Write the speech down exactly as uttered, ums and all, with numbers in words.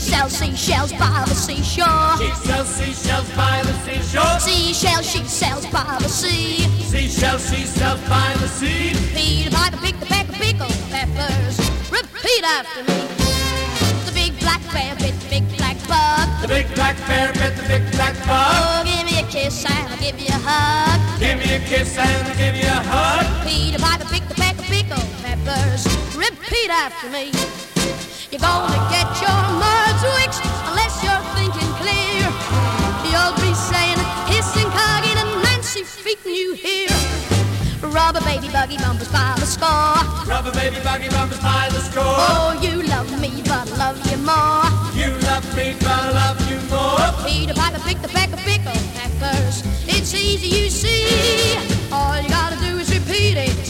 sells seashells by the seashore. She sells seashells by the seashore. Seashells she sells by the sea. Seashells she sells by the sea. Peter Piper picked the peck of pickled peppers. Repeat after me. The big black bear bit the big black bug. The big black bear bit the big black bug. Oh, give me a kiss and I'll give you a hug. Give me a kiss and I'll give you a hug. Peter Piper picked the peck of pickled peppers. Repeat after me. You're gonna get your mud's wicks unless you're thinking clear. You'll be saying, hissing, cogging, and Nancy feeding you here. Rubber baby buggy bumpers by the score. Rubber baby buggy bumpers by the score. Oh, you love me, but I love you more. You love me, but I love you more. Peter Piper picked the peck of pickled peppers. It's easy, you see. All you gotta do is repeat it.